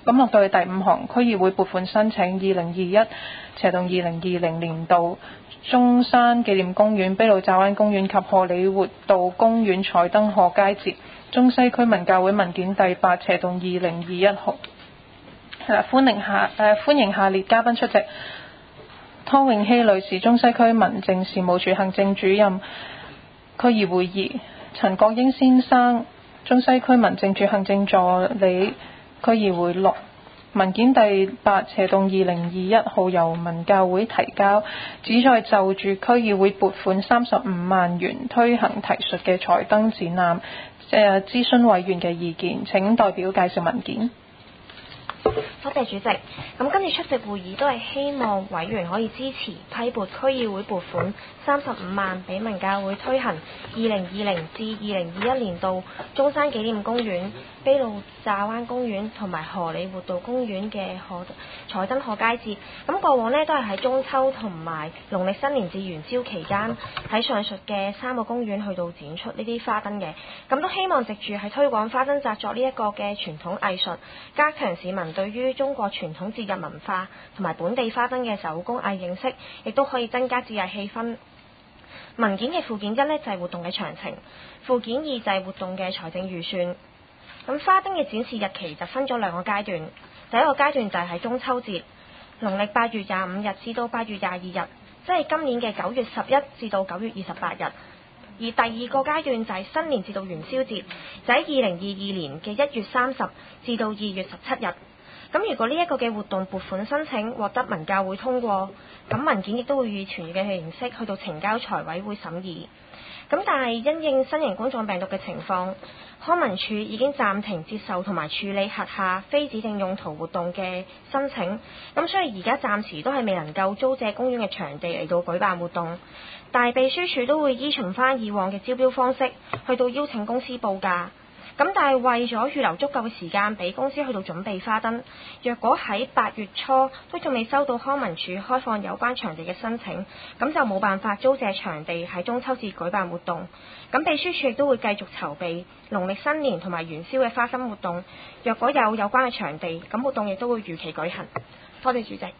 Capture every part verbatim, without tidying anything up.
咁落到去第五行，區議會撥款申請二零二一斜到二零二零年度中山紀念公園、卑路乍灣公園及荷里活道公園彩燈賀佳節，中西區文教會文件第八斜到二零二一號。誒歡迎下誒、呃、歡迎下列嘉賓出席：湯永熙女士，中西區民政事務處行政主任；區議會議陳國英先生，中西區民政處行政助理；區議會六文件第八斜到二零二一號由文教會提交，旨在就住區議會撥款三十五萬元推行提述嘅彩燈展覽，誒諮詢委員嘅意見。請代表介紹文件。 多謝主席。咁今次出席會議都係希望委員可以支持批撥區議會撥款三十五萬俾文教會推行二零二零至二零二一年度中山紀念公園、卑路乍灣公園同埋荷里活道公園嘅賀彩燈賀佳節。咁過往呢都係喺中秋同埋農曆新年至元宵期間喺上述嘅三個公園去到展出呢啲花燈嘅。咁都希望藉住係推廣花燈紮作呢一個嘅傳統藝術，加強市民對於中國傳統節日文化同埋本地花燈嘅手工藝認識，亦都可以增加節日氣氛。文件嘅附件一呢就係活動嘅詳情，附件二就係活動嘅財政預算。咁花燈嘅展示日期就分咗兩個階段，第一個階段就係喺中秋節，農曆八月廿五日至到八月廿二日，即係今年嘅九月十一至到九月二十八日。而第二個階段就係新年至到元宵節，就喺二零二二年嘅一月三十至到二月十七日。咁如果呢一個嘅活動撥款申請獲得文教會通過，咁文件亦都會以傳閱嘅形式去到呈交財委會審議。咁但係因應新型冠狀病毒嘅情況，康文署已經暫停接受同埋處理轄下非指定用途活動嘅申請，咁所以而家暫時都係未能夠租借公園嘅場地嚟到舉辦活動。但係秘書處都會依循翻以往嘅招標方式，去到邀請公司報價。咁但係為咗預留足夠嘅時間俾公司去到準備花燈，若果喺八月初都仲未收到康文署開放有關場地嘅申請，咁就冇辦法租借場地喺中秋節舉辦活動。咁秘書處亦都會繼續籌備農曆新年同埋元宵嘅花燈活動。若果有有關嘅場地，咁活動亦都會如期舉行。多謝主席。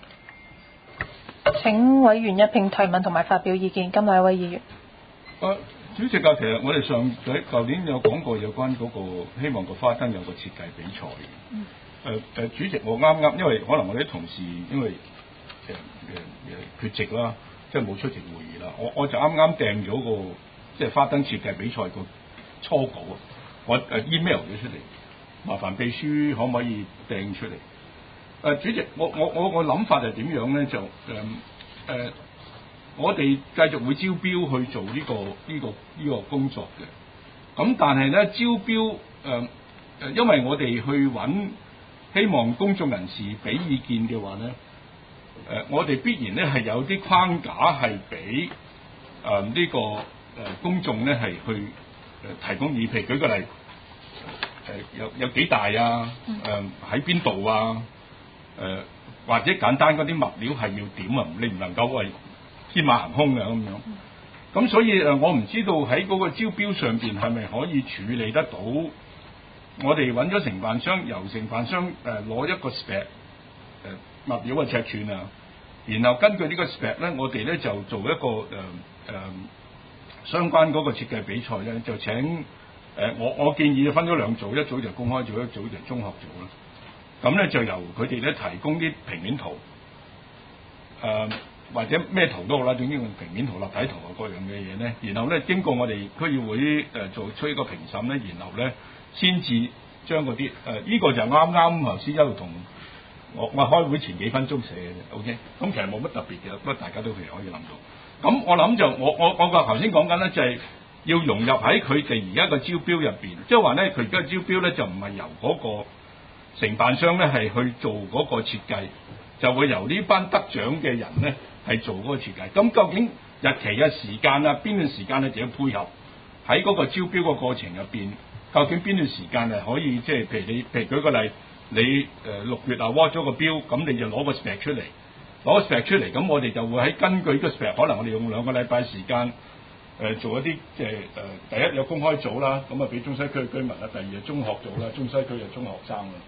請委員一併提問同埋發表意見。今日一位議員。 啊主席啊，其實我哋上喺舊年有講過有關嗰個希望個花燈有個設計比賽嘅。嗯。誒誒、呃，主席我啱啱，因為可能我哋啲同事因為誒誒誒缺席啦，即係冇出席會議啦，我我就啱啱訂咗個即係花燈設計比賽個初稿啊，我誒 email 咗出嚟，麻煩秘書可唔可以訂出嚟？誒、呃，主席，我我我個諗法係點樣咧？就誒誒。呃呃我哋繼續會招標去做呢、這個呢、這個呢、這個工作嘅，咁但係咧招標誒誒、呃，因為我哋去揾希望公眾人士俾意見嘅話咧，誒、呃、我哋必然咧係有啲框架係俾誒呢個誒、呃、公眾咧係去誒、呃、提供意見，譬如舉個例，誒、呃、有有幾大啊，誒喺邊度啊，誒、呃、或者簡單嗰啲物料係要點啊，你唔能夠為天馬行空嘅咁樣，咁所以誒，我唔知道喺嗰個招標上邊係咪可以處理得到？我哋揾咗承辦商，由承辦商誒攞、呃、一個 spec 誒、呃、物料嘅尺寸啊，然後根據呢個 spec 咧，我哋咧就做一個誒誒、呃呃、相關嗰個設計比賽咧，就請誒、呃、我我建議分咗兩組，一組就公開組，一組就中學組啦。咁咧就由佢哋咧提供啲平面圖，誒、呃。或者咩圖都好啦，總之用平面圖、立體圖啊各樣嘅嘢咧，然後咧經過我哋區議會誒、呃、做出一個評審咧，然後咧先至將嗰啲誒呢個就啱啱頭先一路同我我開會前幾分鐘寫嘅 OK，咁其實冇乜特別嘅，不過大家都譬如可以諗到。咁我諗就我我我個頭先講緊咧就係、是、要融入喺佢哋而家個招標入邊，即係話咧佢而家招標咧就唔係由嗰個承辦商咧係去做嗰個設計，就會由呢班得獎嘅人咧。係做嗰個設計，咁究竟日期嘅時間啊，邊段時間咧就要配合喺嗰個招標個過程入邊，究竟邊段時間係可以即係譬如你譬如舉個例，你誒六、呃、月啊 award 咗個標，咁你就攞個 spec 出嚟，攞個 spec 出嚟，咁我哋就會喺根據呢個 spec，可能我哋用兩個禮拜時間誒、呃、做一啲即係誒第一有公開組啦，咁啊俾中西區嘅居民啦，第二係中學組啦，中西區嘅中學生啦。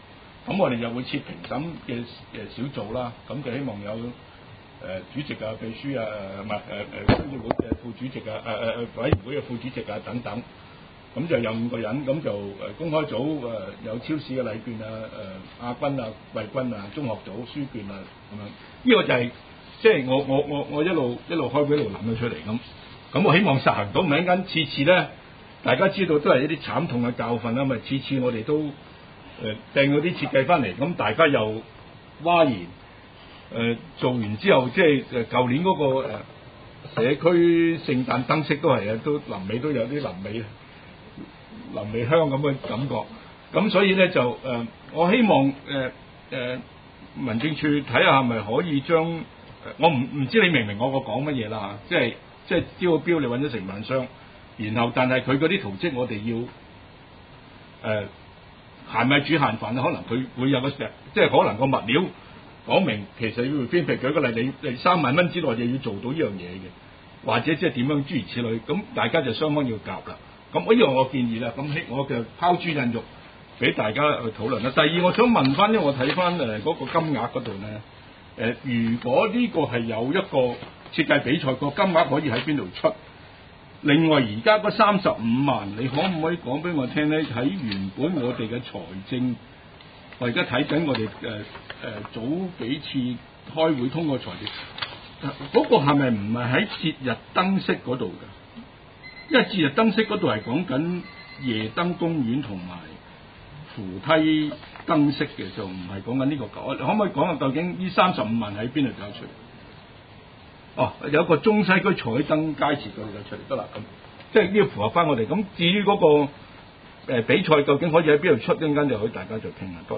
咁我哋就會設評審嘅誒小組啦，咁就希望有誒、呃、主席啊、秘書啊、唔係誒誒商業會嘅副主席啊、誒誒誒委員會嘅副主席啊等等，咁就有五個人，咁就誒公開組誒、呃、有超市嘅禮券啊、誒、呃、亞軍啊、季軍啊、中學組書券啊咁樣，呢、這個就係即係我我我我一路一路開會一路諗咗出嚟咁，咁我希望實行到唔係一間次次咧，大家知道都係一啲慘痛嘅教訓啦，咪次次我哋都誒掟嗰啲設計翻嚟，咁大家又嘩然誒、呃、做完之後，即係誒舊年嗰、那個、呃、社區聖誕燈飾都係啊，都臨尾都有啲臨尾臨尾香咁嘅感覺，咁所以咧就誒、呃、我希望誒誒、呃呃、民政處睇下係咪可以將誒我唔唔知你明唔明我個講乜嘢啦嚇，即係即係招個標你揾咗承辦商。然後，但係佢嗰啲圖則，我哋要誒限米煮限飯咧，可能佢會有個石，即係可能個物料講明，其實要編譬如舉個例，你你三萬蚊之內就要做到呢樣嘢嘅，或者即係點樣諸如此類，咁大家就雙方要夾啦。咁呢樣我建議啦，咁我就拋諸引玉俾大家去討論啦。第二，我想問翻，因為我睇翻誒嗰個金額嗰度咧，誒、呃、如果呢個係有一個設計比賽，個金額可以喺邊度出？另外，而家嗰三十五萬，你可唔可以講俾我聽咧？喺原本我哋嘅財政，我而家睇緊我哋誒誒早幾次開會通過財政，嗰、那個係咪唔係喺節日燈飾嗰度㗎？因為節日燈飾嗰度係講緊夜燈公園同埋扶梯燈飾嘅，就唔係講緊呢個。我可唔可以講下究竟呢三十五萬喺邊度搞出嚟？哦，有一個中西區彩燈街市嗰度出嚟得啦，咁即係呢個符合翻我哋。咁至於嗰、那個、呃、比賽究竟可以喺邊度出，陣間就可以大家再傾下。多謝。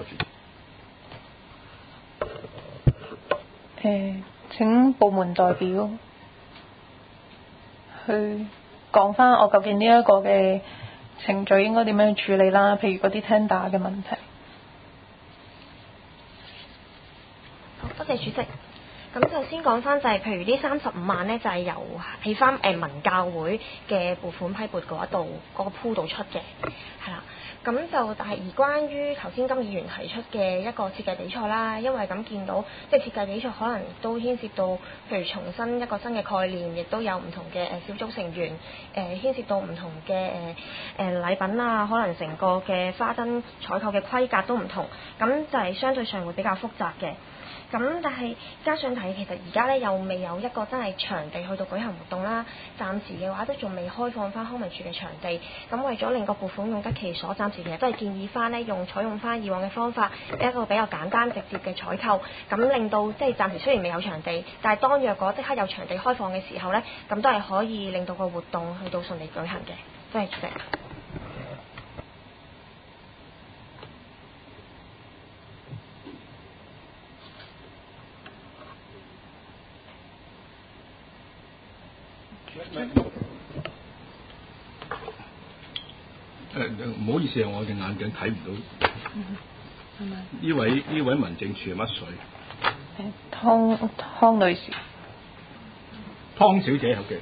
誒、呃，請部門代表去講翻我究竟呢一個嘅程序應該點樣處理啦？譬如嗰啲 tender 嘅問題。 好，多謝主席。咁就先講翻就係、是，譬如呢三十五萬咧，就係、是、由喺翻誒文教會嘅撥款批撥嗰一度嗰個鋪度出嘅，係啦。咁就但係而關於頭先金議員提出嘅一個設計比賽啦，因為咁見到即係設計比賽可能都牽涉到，譬如重新一個新嘅概念，亦都有唔同嘅誒小組成員，誒、呃、牽涉到唔同嘅誒誒禮品啊，可能成個嘅花燈採購嘅規格都唔同，咁就係相對上會比較複雜嘅。咁但係加上睇，其實而家咧又未有一個真係場地去到舉行活動啦。暫時嘅話都仲未開放翻康文署嘅場地。咁為咗令個撥款用得其所，暫時其實都係建議翻咧用採用翻以往嘅方法，一個比較簡單直接嘅採購。咁令到即係暫時雖然未有場地，但係當若果即刻有場地開放嘅時候咧，咁都係可以令到個活動去到順利舉行嘅。多謝主席。 誒唔好意思啊，我隻眼鏡睇唔到。嗯，呢位呢位民政處係乜水？ 誒，湯湯女士。 湯小姐，好嘅。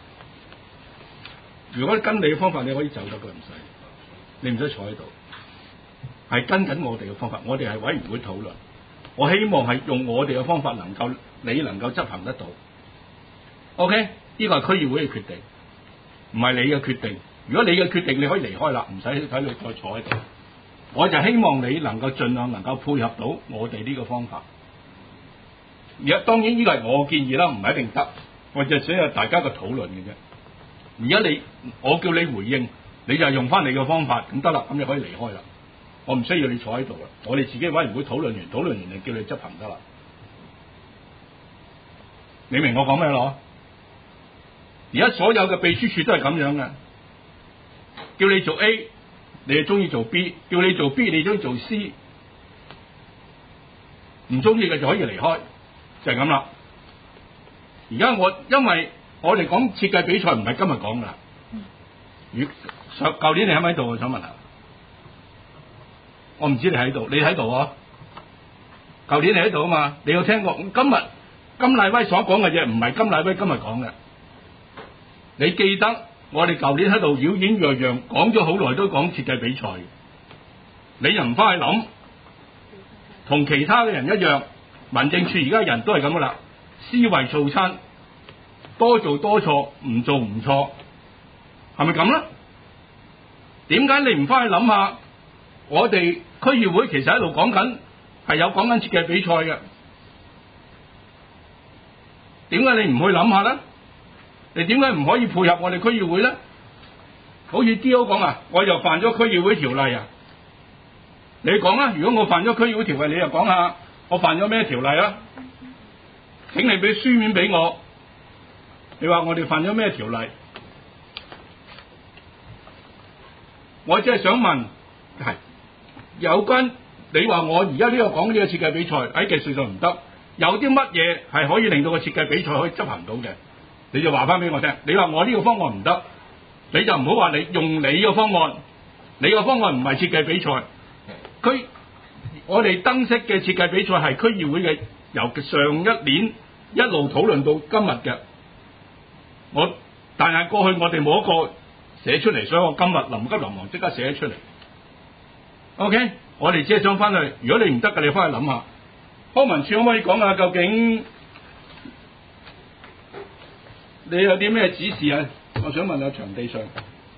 如果跟你嘅方法，你可以走得嘅，唔使，你唔使坐喺度。係跟緊我哋嘅方法，我哋係委員會討論。我希望係用我哋嘅方法，能夠你能夠執行得到。OK，呢個係區議會嘅決定，唔係你嘅決定。如果你嘅決定，你可以離開啦，唔使喺度再坐喺度。我就希望你能夠盡量能夠配合到我哋呢個方法。而家當然呢個係我建議啦，唔係一定得。我就想有大家嘅討論嘅啫。而家你我叫你回應，你就用翻你嘅方法咁得啦，咁你可以離開啦。我唔需要你坐喺度啦。我哋自己委員會討論完，討論完就叫你執行得啦。你明我講咩咯？而家所有嘅秘書處都係咁樣嘅。叫你做 A， 你就中意做 B； 叫你做 B， 你中意做 C， 唔中意嘅就可以離開，就係咁啦。而家我因為我哋講設計比賽唔係今日講噶，如上舊年你喺唔喺度？我想問下，我唔知你喺度，你喺度啊？舊年你喺度啊嘛？你有聽過？今日金麗威所講嘅嘢唔係金麗威今日講嘅，你記得？我哋舊年喺度妖妖揚揚講咗好耐，都講設計比賽，你又唔翻去諗， 同其他嘅人一樣，民政處而家人都係咁噶啦，思維造餐，多做多錯，唔做唔錯，係咪咁咧？點解你唔翻去諗下？我哋區議會其實喺度講緊係有講緊設計比賽嘅，點解你唔去諗下咧？你點解唔可以配合我哋區議會咧？好似 D O 講啊，我又犯咗區議會條例啊！你講啊，如果我犯咗區議會條例，你又講下我犯咗咩條例啊？請你俾書面俾我，你話我哋犯咗咩條例？我只係想問，係有關你話我而家呢個講呢個設計比賽喺技術上唔得，有啲乜嘢係可以令到個設計比賽可以執行到嘅？你就話翻俾我聽。你話我呢個方案唔得，你就唔好話你用你個方案，你個方案唔係設計比賽。區我哋燈飾嘅設計比賽係區議會嘅，由上一年一路討論到今日嘅。我但係過去我哋冇一個寫出嚟，所以我今日臨急臨忙即刻寫咗出嚟。OK， 我哋只係想翻去，如果你唔得嘅，你翻去諗下。康文署可唔可以講下究竟你有啲咩指示啊？我想問下場地上，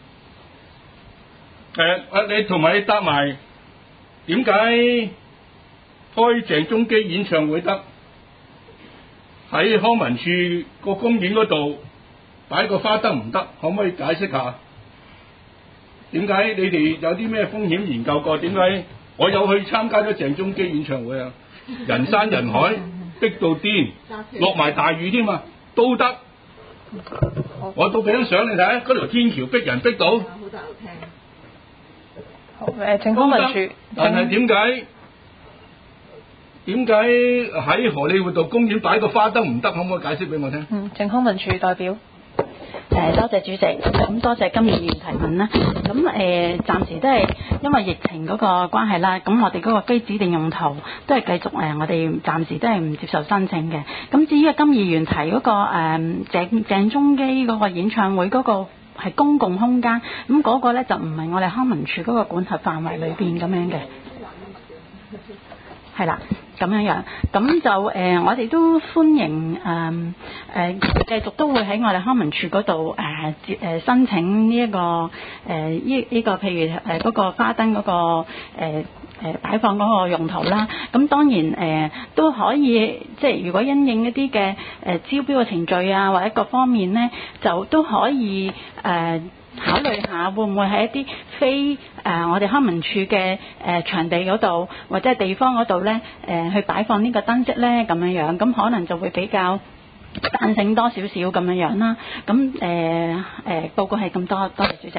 誒啊你同埋你答埋點解開鄭中基演唱會得喺康文署個公園嗰度擺個花燈唔得？可唔可以解釋下？點解你哋有啲咩風險研究過？點解我有去參加咗鄭中基演唱會啊？人山人海，逼到癲，落埋大雨添啊，都得。我到俾張相你睇，嗰條天橋逼人逼到。好大路聽。 好誒，請康文署。 但係點解點解喺荷里活道公園擺個花燈唔得？可唔可以解釋俾我聽？ 嗯，請康文署代表。 誒多謝主席，咁多謝金議員提問啦。咁誒、呃、暫時都係因為疫情嗰個關係啦，咁我哋嗰個非指定用途都係繼續誒、呃，我哋暫時都係唔接受申請嘅。咁至於金議員提嗰、那個誒、呃、鄭鄭中基嗰個演唱會嗰個係公共空間，咁嗰個咧就唔係我哋康文署嗰個管轄範圍裏邊咁樣嘅，係啦。咁樣樣，咁就誒、呃，我哋都歡迎誒誒、呃呃，繼續都會喺我哋康文署嗰度誒誒申請呢、這、一個誒呢呢個譬如誒嗰、呃那個花燈嗰、那個誒誒、呃、擺放嗰個用途啦。咁當然誒、呃、都可以，即係如果因應一啲嘅誒招標嘅程序啊，或者各方面咧，就都可以誒。呃考慮下會唔會喺一啲非誒、呃、我哋康文署嘅誒、呃、場地嗰度或者係地方嗰度咧誒去擺放呢個燈飾咧咁樣樣，咁可能就會比較彈性多少少咁樣樣啦。咁誒誒報告係咁多，多謝主席。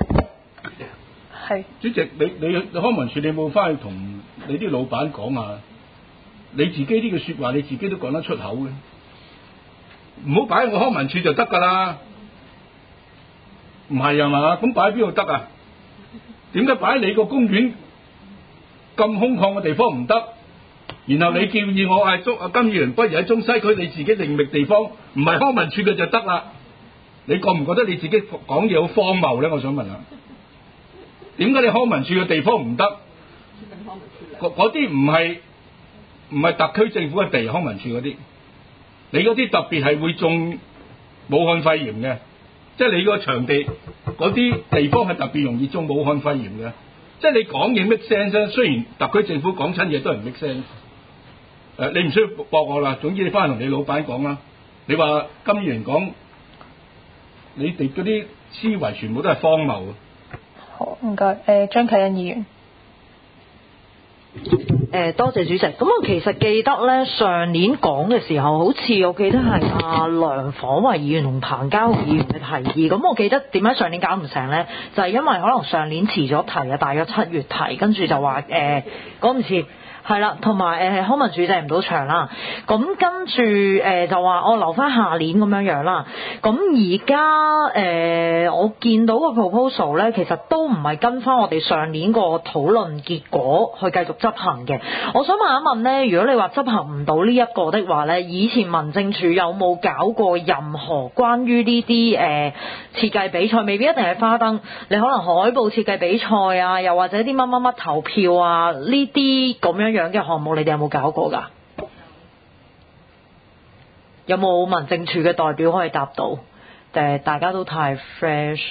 係。 主席，你你康文署你有冇翻去同你啲老闆講啊？你自己呢個説話你自己都講得出口嘅，唔好擺喺我康文署就得㗎啦。唔係啊嘛，咁擺喺邊度得啊？點解擺喺你個公園咁空曠嘅地方唔得？然後你建議我係中啊金議員，不如喺中西區你自己另覓地方，唔係康文署嘅就得啦。你覺唔覺得你自己講嘢好荒謬咧？我想問下，點解你康文署嘅地方唔得？嗰嗰啲唔係唔係特區政府嘅地，康文署嗰啲，你嗰啲特別係會中武漢肺炎嘅。即係你個場地嗰啲地方係特別容易中武漢肺炎嘅，即係你講嘢 make sense 啫。雖然特區政府講親嘢都係唔 make sense。誒，你唔需要駁我啦。總之你翻去同你老闆講啦。你話金議員講，你哋嗰啲思維全部都係荒謬嘅。 好，唔該。誒，張啟欣議員。 誒多謝主席。咁我其實記得咧，上年講嘅時候，好似我記得係阿梁晃維議員同彭家豪議員嘅提議。咁我記得點解上年搞唔成咧？就係、是、因為可能上年遲咗提啊，大約七月提，跟住就話誒講唔切。係啦，同埋誒康文署訂唔到場啦，咁跟住誒、呃、就話我留翻下年咁樣樣啦。咁而家誒我見到個 proposal 咧，其實都唔係跟翻我哋上年個討論結果去繼續執行嘅。我想問一問咧，如果你話執行唔到呢一個的話咧，以前民政處有冇搞過任何關於呢啲誒設計比賽？未必一定係花燈，你可能海報設計比賽啊，又或者啲乜乜乜投票啊呢啲咁樣樣樣嘅項目，你哋有冇搞過㗎？有冇民政處嘅代表可以答到？誒，大家都太 fresh。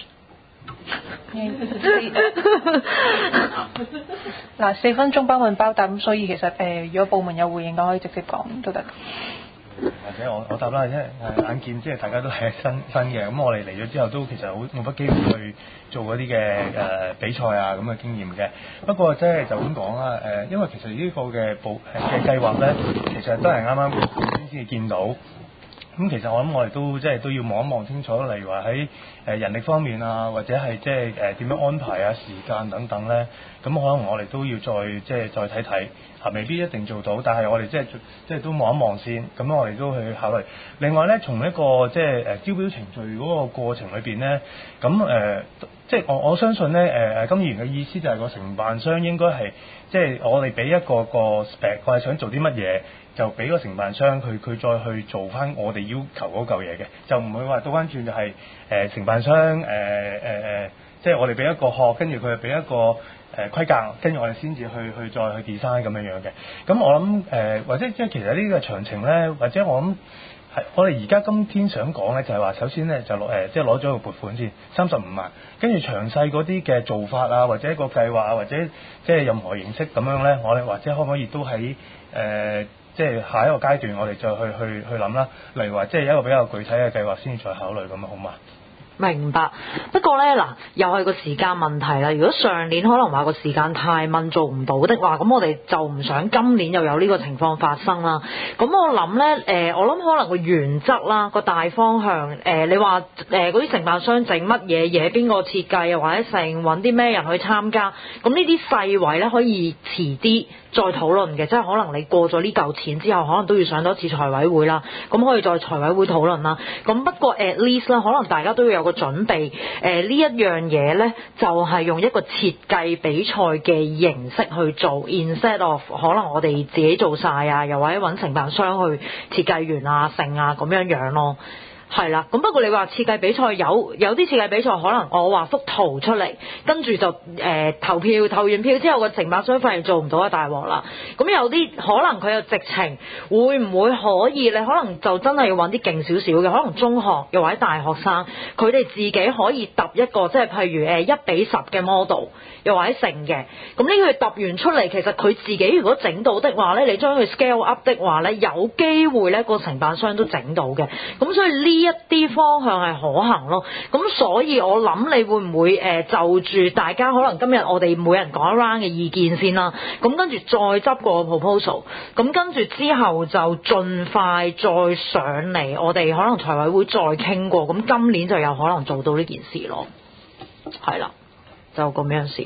嗱，四分鐘包問包答，咁所以其實誒、呃，如果部門有回應嘅，可以直接講都得。 或者我我答啦，因為誒眼見即係大家都係新新嘅，咁我哋嚟咗之後都其實好冇乜機會去做嗰啲嘅誒比賽啊咁嘅經驗嘅。不過即係就咁講啦，誒，因為其實呢個嘅部嘅計劃咧，其實都係啱啱先先至見到。咁其實我諗我哋都即係都要望一望清楚，例如話喺誒人力方面啊，或者係即係誒點樣安排啊、時間等等咧，咁可能我哋都要再即係再睇睇嚇，未必一定做到，但係我哋即係即係都望一望先，咁我哋都去考慮。另外咧，從一個即係誒招標程序嗰個過程裏邊咧，咁誒、呃、即係我我相信咧誒誒金議員嘅意思就係個承辦商應該係即係我哋俾一個個 spec， 我係想做啲乜嘢。就俾個承辦商佢佢再去做翻我哋要求嗰嚿嘢嘅，就唔會話倒翻轉就係、是、誒、呃、承辦商誒誒誒，即係我哋俾一個殼，跟住佢又俾一個誒、呃、規格，跟住我哋先至去去再去 design 咁樣樣嘅。咁我諗誒、呃，或者即係其實呢個詳情咧，或者我諗係我哋而家今天想講咧，就係、是、話首先咧就攞誒、呃、即係攞咗個撥款先三十五萬，跟住詳細嗰啲嘅做法啊，或者一個計劃啊，或者即係任何形式咁樣咧，我哋或者可唔可以都喺誒？呃即係下一個階段，我哋就去去去諗啦。例如話，即係一個比較具體嘅計劃先再考慮咁啊，好嘛？ 明白。不過呢，嗱，又係個時間問題啦。如果上年可能話個時間太問做唔到的話，咁我哋就唔想今年又有呢個情況發生啦。咁我諗呢，誒、呃，我諗可能個原則啦，個大方向，誒、呃，你話誒嗰啲承辦商整乜嘢嘢，邊個設計啊，或者成揾啲咩人去參加，咁呢啲細位呢，可以遲啲再討論嘅，即係可能你過咗呢嚿錢之後，可能都要上多次財委會啦，咁可以再財委會討論啦。咁不過 at least 啦，可能大家都要有個準備，誒、呃、呢一樣嘢呢，就係、是、用一個設計比賽嘅形式去做 ，instead of 可能我哋自己做晒啊，又或者揾承辦商去設計員啊、成啊咁樣樣咯。係啦，咁不過你話設計比賽有有啲設計比賽可能我話幅圖出嚟，跟住就誒、呃、投票，投完票之後個承辦商發現做唔到啊，大鑊啦！咁有啲可能佢又直情會唔會可以？你可能就真係要揾啲勁少少嘅，可能中學又或者大學生，佢哋自己可以揼一個即係譬如誒一比十嘅 model，又或者成嘅。咁呢個揼完出嚟，其實佢自己如果整到的話呢，你將佢 scale up 的話呢，有機會呢個承辦商都整到嘅。咁所以呢？呢一啲方向係可行咯，咁所以我諗你會唔會誒、呃、就住大家可能今日我哋每人講一 round 嘅意見先啦，咁跟住再執個 proposal， 咁跟住之後就盡快再上嚟，我哋可能財委會再傾過，咁今年就有可能做到呢件事咯，係啦，就咁樣先。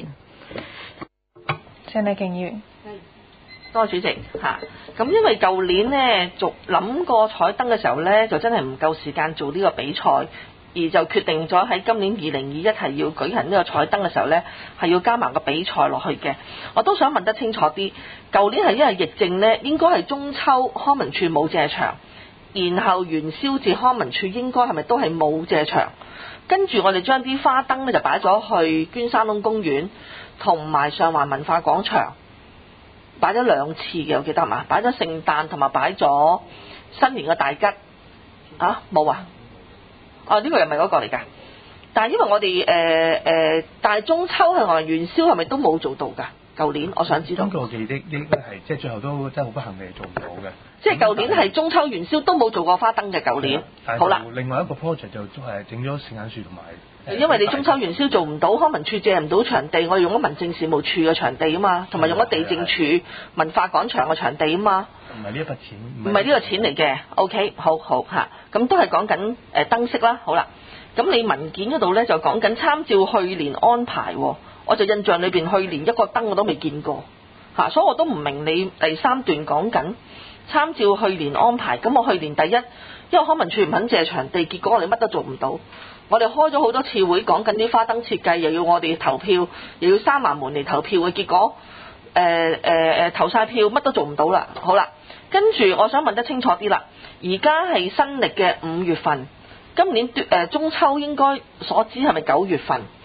鄭麗瓊議員。 多謝主席嚇，咁因為舊年呢，續諗過彩燈嘅時候呢，就真係唔夠時間做呢個比賽，而就決定咗喺今年二零二一係要舉行呢個彩燈嘅時候呢，係要加埋個比賽落去嘅。我都想問得清楚啲，舊年係因為疫症呢，應該係中秋康文署冇借場，然後元宵節康文署應該係咪都係冇借場？跟住我哋將啲花燈呢，就擺咗去捐山窿公園同埋上環文化廣場。擺咗兩次嘅，我記得嘛？擺咗聖誕同埋擺咗新年嘅大吉啊，冇啊！哦，呢、這個又唔係嗰個嚟㗎。但係因為我哋誒誒，但係中秋係咪元宵係咪都冇做到㗎？舊年我想知道。 咁我記得應該係即係最後都真係好不幸地做唔到嘅。 即係舊年係中秋元宵都冇做過花燈嘅舊年。好啦， 另外一個 project 就係整咗聖誕樹同埋。 因為你中秋元宵做唔到，康文署借唔到場地，我哋用咗民政事務處嘅場地啊嘛，同埋用咗地政處文化廣場嘅場地啊嘛。 唔係呢一筆錢， 唔係呢個錢嚟嘅。OK， 好好嚇，咁都係講緊誒燈飾啦。好啦，咁你文件嗰度咧就講緊參照去年安排，我就印象裏邊去年一個燈我都未見過嚇，所以我都唔明你第三段講緊參照去年安排。咁我去年第一，因為康文署唔肯借場地，結果我哋乜都做唔到。我哋開咗好多次會，講緊啲花燈設計，又要我哋投票，又要閂埋門嚟投票嘅，結果誒誒誒投晒票，乜都做唔到啦。好啦，跟住我想問得清楚啲啦。而家係新曆嘅五月份，今年誒、呃、中秋應該所知係咪九月份？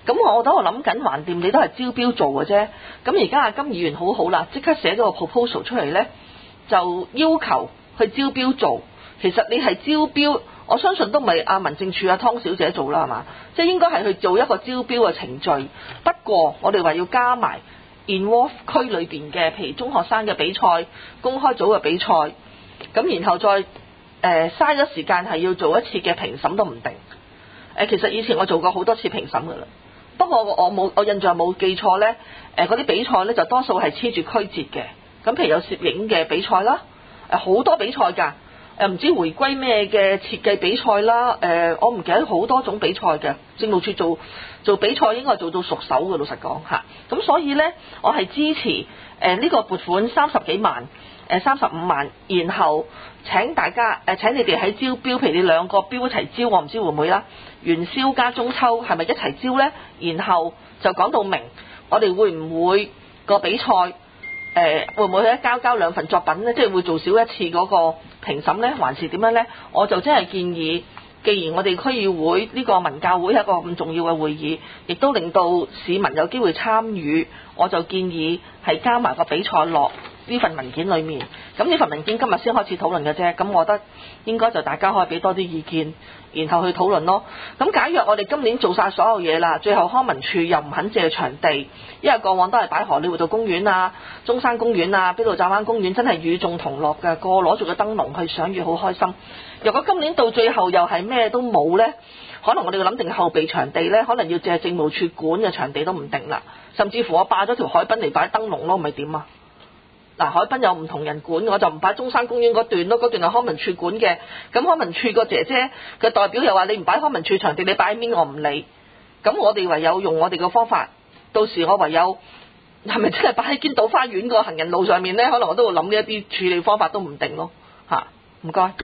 咁我喺度諗緊，橫掂你都係招標做嘅啫。咁而家阿金議員好好啦，即刻寫咗個 proposal 出嚟呢，就要求去招標做。其實你係招標，我相信都唔係阿民政處阿湯小姐做啦，係嘛？即係應該係去做一個招標嘅程序。不過我哋話要加埋 involve 區裏邊嘅，譬如中學生嘅比賽、公開組嘅比賽，咁然後再誒嘥咗時間係要做一次嘅評審都唔定。誒，其實以前我做過好多次評審噶啦。不過我冇，我印象冇記錯呢，誒嗰啲比賽呢，就多數係黐住區節嘅，咁譬如有攝影嘅比賽啦，誒好多比賽㗎，誒唔知回歸咩嘅設計比賽啦，誒我唔記得好多種比賽嘅，政務處做做比賽應該做到熟手嘅，老實講嚇，咁所以呢，我係支持誒呢個撥款三十幾萬，誒三十五萬，然後請大家誒請你哋喺招標，譬如你兩個標一齊招，我唔知會唔會啦。元宵加中秋係咪一齊招呢？然後就講到明，我哋會唔會個比賽誒、呃、會唔會一交交兩份作品呢？即係會做少一次嗰個評審呢？還是點樣呢？我就真係建議，既然我哋區議會呢個文教會係一個咁重要嘅會議，亦都令到市民有機會參與，我就建議係加埋個比賽落呢份文件裏面。咁呢份文件今日先開始討論嘅啫，咁我覺得應該就大家可以俾多啲意見，然後去討論咯。咁假若我哋今年做晒所有嘢啦，最後康文署又唔肯借場地，因為過往都係擺荷里活道公園啊、中山公園啊、卑路乍灣公園，真係與眾同樂嘅，個攞住個燈籠去賞月好開心。如果今年到最後又係咩都冇呢，可能我哋要諗定後備場地呢，可能要借政務處管嘅場地都唔定啦，甚至乎我霸咗條海濱嚟擺燈籠咯，咪點啊？嗱，海濱有唔同人管，我就唔擺中山公園嗰段咯，嗰段係康文署管嘅。咁康文署個姐姐嘅代表又話你唔擺康文署場地，你擺喺邊我唔理。咁我哋唯有用我哋嘅方法，到時我唯有係咪真係擺喺堅道花園個行人路上面呢？可能我都會諗呢一啲處理方法都唔定咯。嚇，唔該。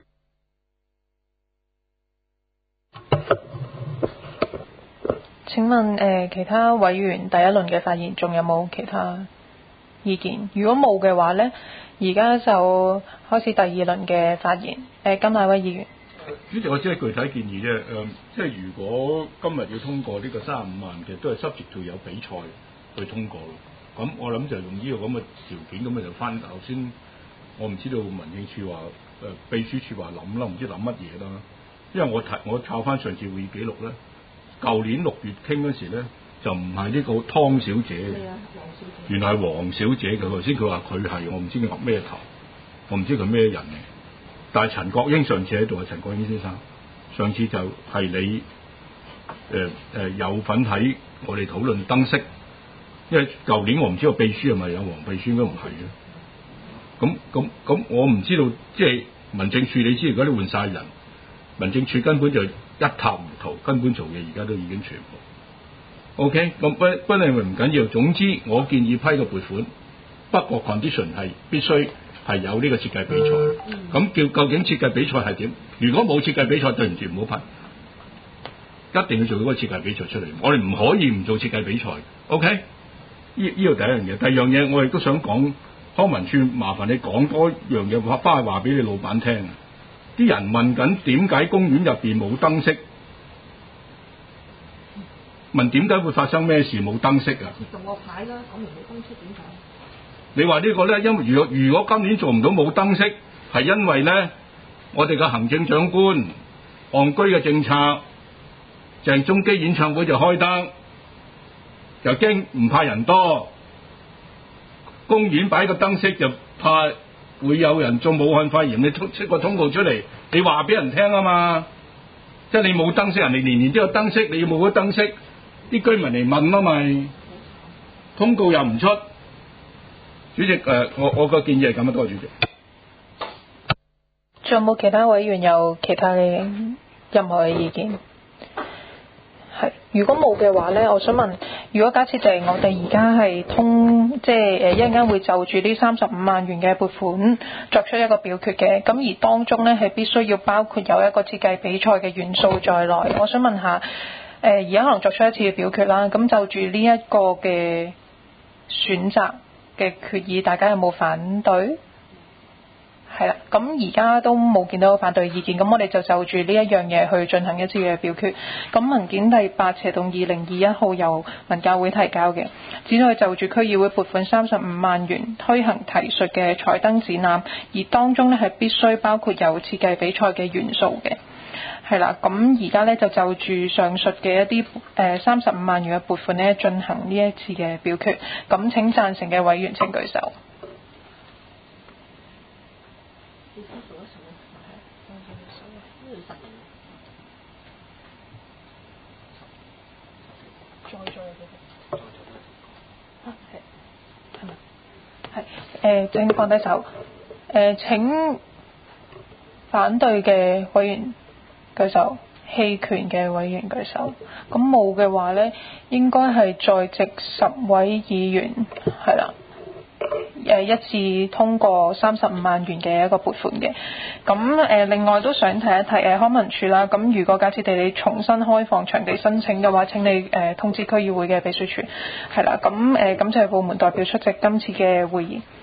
請問誒、呃、其他委員第一輪嘅發言仲有冇其他意見？如果冇嘅話呢，而家就開始第二輪嘅發言。誒、呃，甘乃威議員。 主席，我只係具體建議啫。誒、呃，即係如果今日要通過呢個三十五萬嘅，都係 subject to 有比賽去通過咯。咁我諗就用呢個咁嘅條件，咁咪就翻頭先。我唔知道民政處話誒、呃、秘書處話諗啦，唔知諗乜嘢啦。因為我睇我抄翻上次會議記錄咧，舊年六月傾嗰時咧。就唔係呢個湯小姐，原來係黃小姐嘅。頭先佢話佢係，我唔知佢噏咩頭，我唔知佢咩人嚟。但係陳國英上次喺度啊，陳國英先生上次就係你誒誒、呃呃、有份喺我哋討論燈飾，因為舊年我唔知道秘書係咪有黃秘書，應該唔係嘅。咁咁咁，我唔知道，即係民政處，你知而家都換晒人，民政處根本就一塌糊塗，根本做嘢而家都已經全部。OK， 咁不不你唔緊要，總之我建議批個撥款，不過 condition 係必須係有呢個設計比賽。咁、嗯、叫究竟設計比賽係點？如果冇設計比賽，對唔住唔好批，一定要做嗰個設計比賽出嚟。我哋唔可以唔做設計比賽。OK，呢呢度第一樣嘢，第二樣嘢我亦都想講，康文署麻煩你講多樣嘢，話翻去話俾你老闆聽。啲人問緊點解公園入邊冇燈飾？問點解會發生咩事冇燈飾啊？動個牌啦，講明冇燈飾點解？你話呢個咧，因為如果如果今年做唔到冇燈飾，係因為咧我哋嘅行政長官戇居嘅政策，鄭中基演唱會就開燈，就驚唔怕人多，公園擺個燈飾就怕會有人中武漢肺炎，你出出個通告出嚟，你話俾人聽啊嘛，即係你冇燈飾，人哋年年都有燈飾，你要冇咗燈飾。啲居民嚟問啊咪，通告又唔出，主席誒、呃，我我個建議係咁啊，多謝主席。 仲有冇其他委員有其他嘅任何嘅意見？係，如果冇嘅話呢，我想問，如果假設就係我哋而家係通，即係誒一陣間會就住呢三十五萬元嘅撥款作出一個表決嘅，咁而當中呢係必須要包括有一個設計比賽嘅元素在內。我想問下。誒而家可能作出一次嘅表決啦，咁就住呢一個嘅選擇嘅決議，大家有冇反對？ 係啦，咁而家都冇見到反對意見，咁我哋就就住呢一樣嘢去進行一次嘅表決。咁文件第八斜動二零二一號由文教會提交嘅，旨在就住區議會撥款三十五萬元推行提述嘅彩燈展覽，而當中呢係必須包括有設計比賽嘅元素嘅。係啦，咁而家咧就就住上述嘅一啲誒三十五萬元嘅撥款咧進行呢一次嘅表決。咁請贊成嘅委員請舉手。係誒，請放低手。誒，請反對嘅委員舉手，棄權嘅委員舉手。咁冇嘅話呢，應該係在席十位議員係啦，誒一致通過三十五萬元嘅一個撥款嘅。咁誒另外都想提一提誒康文署啦。咁如果假設地你重新開放場地申請嘅話，請你誒通知區議會嘅秘書處係啦。咁誒感謝部門代表出席今次嘅會議。